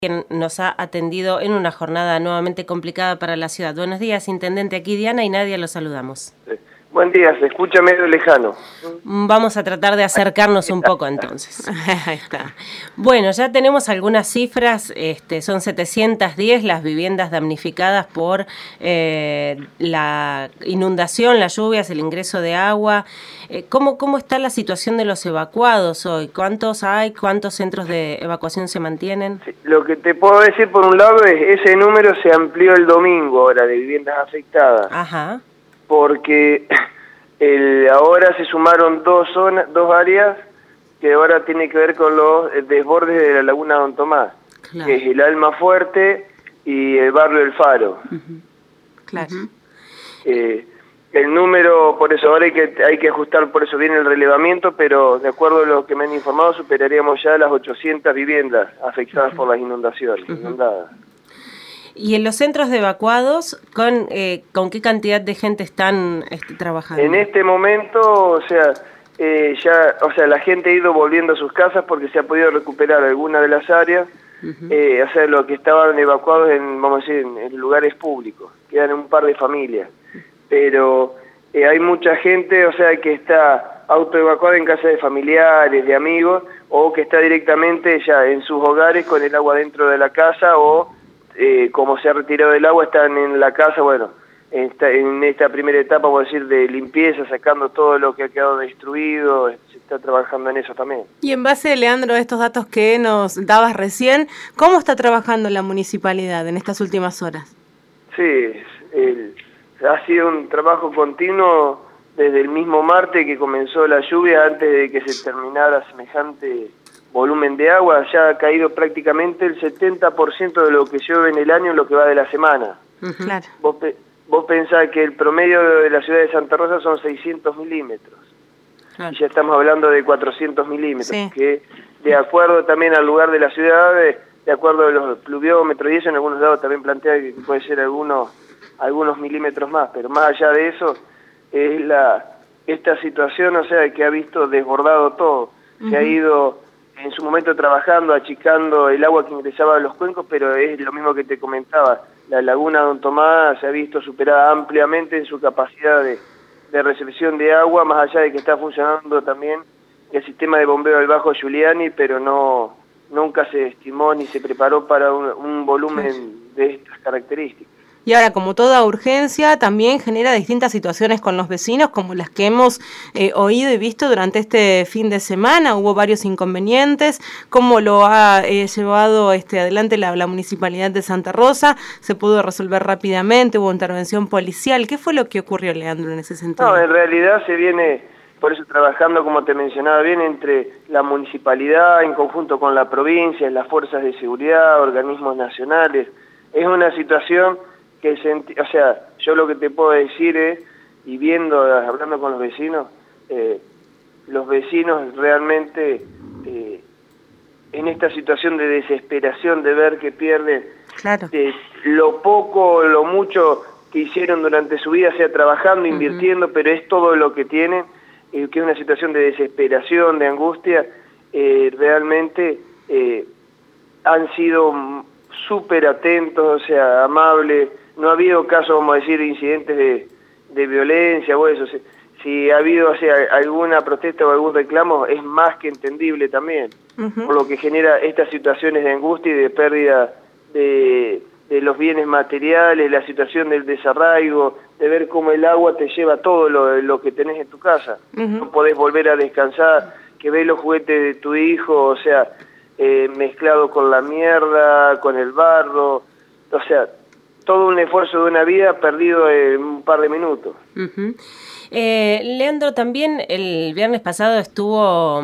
quien nos ha atendido en una jornada nuevamente complicada para la ciudad. Buenos días, Intendente. Aquí Diana y Nadia, los saludamos. Sí. Buen día, se escucha medio lejano. Vamos a tratar de acercarnos un poco entonces. Ahí está. Bueno, ya tenemos algunas cifras, son 710 las viviendas damnificadas por la inundación, las lluvias, el ingreso de agua. ¿Cómo está la situación de los evacuados hoy? ¿Cuántos hay? ¿Cuántos centros de evacuación se mantienen? Sí, lo que te puedo decir por un lado es ese número se amplió el domingo ahora de viviendas afectadas. Ajá. Porque ahora se sumaron dos áreas que ahora tiene que ver con los desbordes de la laguna Don Tomás, claro, que es el Almafuerte y el barrio del Faro. Claro. El número, por eso ahora hay que ajustar, por eso viene el relevamiento, pero de acuerdo a lo que me han informado, superaríamos ya las 800 viviendas afectadas por las inundaciones, inundadas. ¿Y en los centros de evacuados, con qué cantidad de gente están trabajando? En este momento, la gente ha ido volviendo a sus casas porque se ha podido recuperar alguna de las áreas, lo que estaban evacuados en lugares públicos, quedan un par de familias. Pero hay mucha gente, que está autoevacuada en casa de familiares, de amigos, o que está directamente ya en sus hogares con el agua dentro de la casa, o como se ha retirado el agua, están en la casa, en esta primera etapa, por decir, de limpieza, sacando todo lo que ha quedado destruido, se está trabajando en eso también. Y en base, Leandro, a estos datos que nos dabas recién, ¿cómo está trabajando la municipalidad en estas últimas horas? Sí, ha sido un trabajo continuo desde el mismo martes que comenzó la lluvia, antes de que se terminara semejante volumen de agua. Ya ha caído prácticamente el 70% de lo que llueve en el año en lo que va de la semana. Claro. Vos pensás que el promedio de la ciudad de Santa Rosa son 600 milímetros. Claro. Y ya estamos hablando de 400 milímetros, sí, que de acuerdo también al lugar de la ciudad, de acuerdo a los pluviómetros y eso, en algunos lados también plantea que puede ser algunos milímetros más, pero más allá de eso es esta situación, que ha visto desbordado todo. Se ha ido en su momento trabajando, achicando el agua que ingresaba a los cuencos, pero es lo mismo que te comentaba, la laguna Don Tomás se ha visto superada ampliamente en su capacidad de recepción de agua, más allá de que está funcionando también el sistema de bombeo del Bajo Giuliani, pero nunca se estimó ni se preparó para un volumen de estas características. Y ahora, como toda urgencia, también genera distintas situaciones con los vecinos, como las que hemos oído y visto durante este fin de semana. Hubo varios inconvenientes. ¿Cómo lo ha llevado adelante la Municipalidad de Santa Rosa? ¿Se pudo resolver rápidamente? ¿Hubo intervención policial? ¿Qué fue lo que ocurrió, Leandro, en ese sentido? No, en realidad se viene, por eso trabajando, como te mencionaba bien, entre la municipalidad, en conjunto con la provincia, las fuerzas de seguridad, organismos nacionales. Es una situación que yo lo que te puedo decir es, y hablando con los vecinos realmente en esta situación de desesperación de ver que pierden, claro, lo poco, lo mucho que hicieron durante su vida, trabajando, invirtiendo, pero es todo lo que tienen, que es una situación de desesperación, de angustia, realmente han sido súper atentos, amables. No ha habido casos, vamos a decir, incidentes de violencia o eso. Si ha habido alguna protesta o algún reclamo, es más que entendible también, por lo que genera estas situaciones de angustia y de pérdida de los bienes materiales, la situación del desarraigo, de ver cómo el agua te lleva todo lo que tenés en tu casa. No podés volver a descansar, que ves los juguetes de tu hijo, mezclado con la mierda, con el barro, todo un esfuerzo de una vida perdido en un par de minutos. Leandro, también el viernes pasado estuvo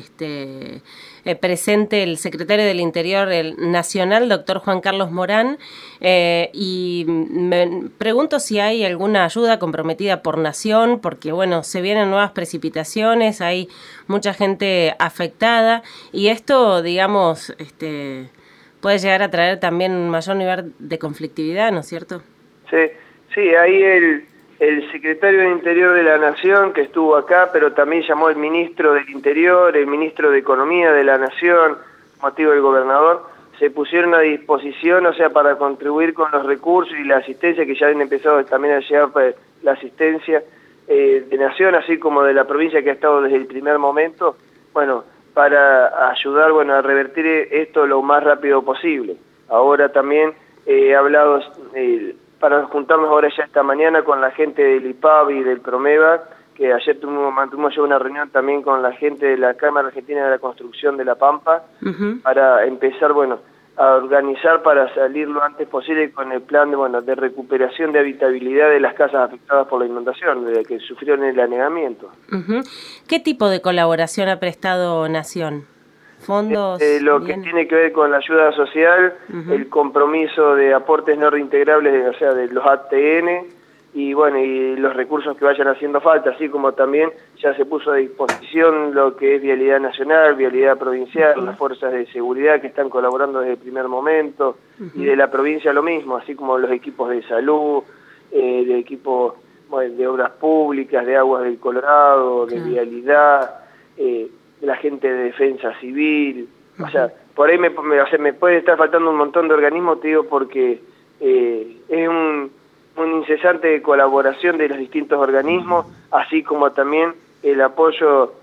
presente el secretario del Interior Nacional, doctor Juan Carlos Morán, y me pregunto si hay alguna ayuda comprometida por Nación, porque se vienen nuevas precipitaciones, hay mucha gente afectada, y esto, digamos, puede llegar a traer también un mayor nivel de conflictividad, ¿no es cierto? Sí, ahí el secretario del Interior de la Nación, que estuvo acá, pero también llamó el ministro del Interior, el ministro de Economía de la Nación, motivo del gobernador, se pusieron a disposición, o sea, para contribuir con los recursos y la asistencia, que ya han empezado también a llegar la asistencia de Nación, así como de la provincia, que ha estado desde el primer momento, bueno, para ayudar, bueno, a revertir esto lo más rápido posible. Ahora también he hablado para juntarnos ahora ya esta mañana con la gente del IPAB y del Promeva, que ayer mantuvimos ya una reunión también con la gente de la Cámara Argentina de la Construcción de La Pampa, para empezar, bueno, a organizar para salir lo antes posible con el plan de recuperación de habitabilidad de las casas afectadas por la inundación, de que sufrieron el anegamiento. ¿Qué tipo de colaboración ha prestado Nación? ¿Fondos? Lo que tiene que ver con la ayuda social, el compromiso de aportes no reintegrables, o sea, de los ATN, y bueno, y los recursos que vayan haciendo falta, así como también ya se puso a disposición lo que es vialidad nacional, vialidad provincial, las fuerzas de seguridad que están colaborando desde el primer momento, y de la provincia lo mismo, así como los equipos de salud, de equipos de obras públicas, de aguas del Colorado, de vialidad, la gente de defensa civil, o sea, por ahí me puede estar faltando un montón de organismos, te digo, porque es un incesante colaboración de los distintos organismos, así como también el apoyo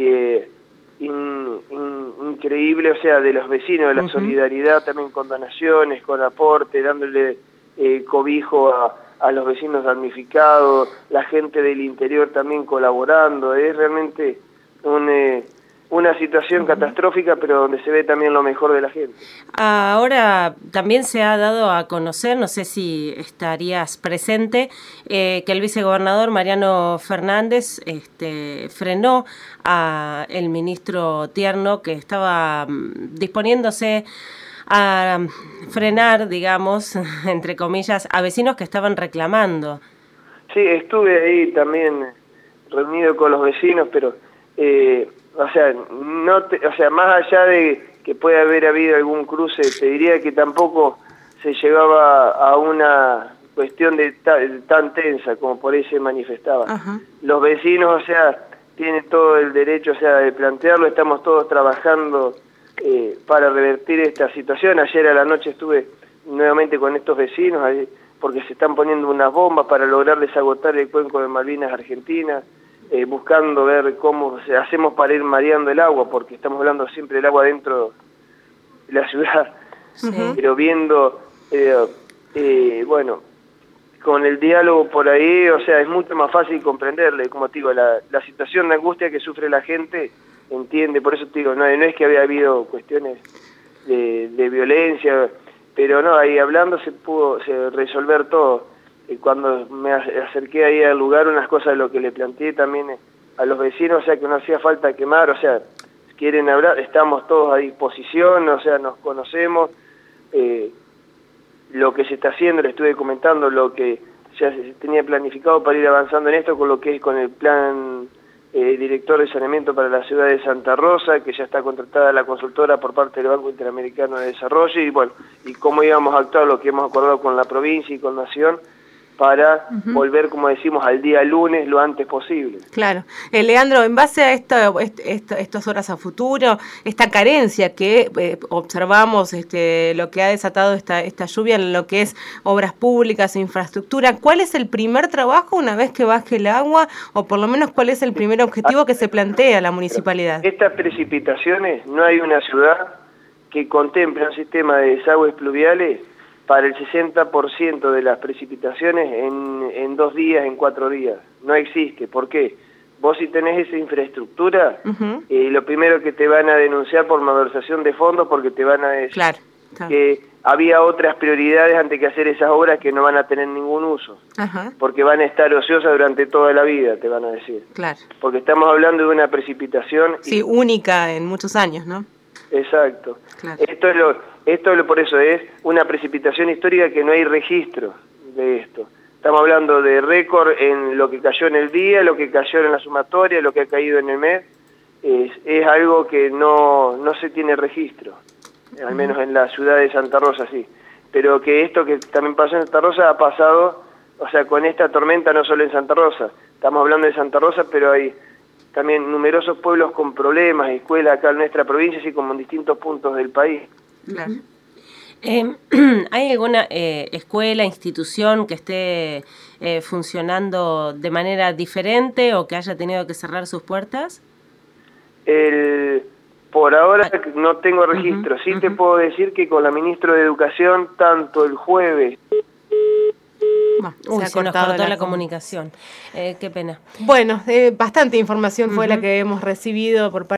increíble, o sea, de los vecinos, de la solidaridad también con donaciones, con aporte, dándole cobijo a los vecinos damnificados, la gente del interior también colaborando. Es realmente una situación catastrófica, pero donde se ve también lo mejor de la gente. Ahora también se ha dado a conocer, no sé si estarías presente, que el vicegobernador Mariano Fernández frenó a el ministro Tierno, que estaba disponiéndose a frenar, digamos, entre comillas, a vecinos que estaban reclamando. Sí, estuve ahí también reunido con los vecinos, pero más allá de que puede haber habido algún cruce, te diría que tampoco se llegaba a una cuestión tan tensa como por ahí se manifestaba. Los vecinos, o sea, tienen todo el derecho, o sea, de plantearlo. Estamos todos trabajando para revertir esta situación. Ayer a la noche estuve nuevamente con estos vecinos, porque se están poniendo unas bombas para lograr desagotar el cuenco de Malvinas Argentina, buscando ver cómo hacemos para ir mareando el agua, porque estamos hablando siempre del agua dentro de la ciudad, pero viendo, bueno, con el diálogo por ahí, o sea, es mucho más fácil comprenderle, como te digo, la situación de angustia que sufre la gente, entiende, por eso te digo, no es que había habido cuestiones de violencia, pero no, ahí hablando se pudo resolver todo. Cuando me acerqué ahí al lugar, unas cosas de lo que le planteé también a los vecinos, o sea, que no hacía falta quemar, o sea, quieren hablar, estamos todos a disposición, o sea, nos conocemos, lo que se está haciendo, le estuve comentando lo que ya se tenía planificado para ir avanzando en esto, con lo que es con el plan director de saneamiento para la ciudad de Santa Rosa, que ya está contratada la consultora por parte del Banco Interamericano de Desarrollo, y bueno, y cómo íbamos a actuar, lo que hemos acordado con la provincia y con Nación, para volver, como decimos, al día lunes lo antes posible. Claro. Leandro, en base a estas horas a futuro, esta carencia que observamos, lo que ha desatado esta lluvia en lo que es obras públicas e infraestructura, ¿cuál es el primer trabajo una vez que baje el agua, o por lo menos cuál es el primer objetivo que se plantea la municipalidad? Estas precipitaciones, no hay una ciudad que contemple un sistema de desagües pluviales para el 60% de las precipitaciones en 2 días, en 4 días. No existe. ¿Por qué? Vos si tenés esa infraestructura, lo primero que te van a denunciar por malversación de fondos, porque te van a decir que había otras prioridades antes que hacer esas obras que no van a tener ningún uso. Porque van a estar ociosas durante toda la vida, te van a decir. Porque estamos hablando de una precipitación... Sí, única en muchos años, ¿no? Exacto. Esto por eso es una precipitación histórica que no hay registro de esto. Estamos hablando de récord en lo que cayó en el día, lo que cayó en la sumatoria, lo que ha caído en el mes. Es algo que no se tiene registro, al menos en la ciudad de Santa Rosa sí. Pero que esto que también pasó en Santa Rosa ha pasado, o sea, con esta tormenta no solo en Santa Rosa. Estamos hablando de Santa Rosa, pero hay también numerosos pueblos con problemas, escuelas acá en nuestra provincia, así como en distintos puntos del país. ¿Hay alguna escuela, institución que esté funcionando de manera diferente o que haya tenido que cerrar sus puertas? Por ahora no tengo registro. Sí te puedo decir que con la ministra de Educación, tanto el jueves... se nos cortó la comunicación. Qué pena. Bueno, bastante información fue la que hemos recibido por parte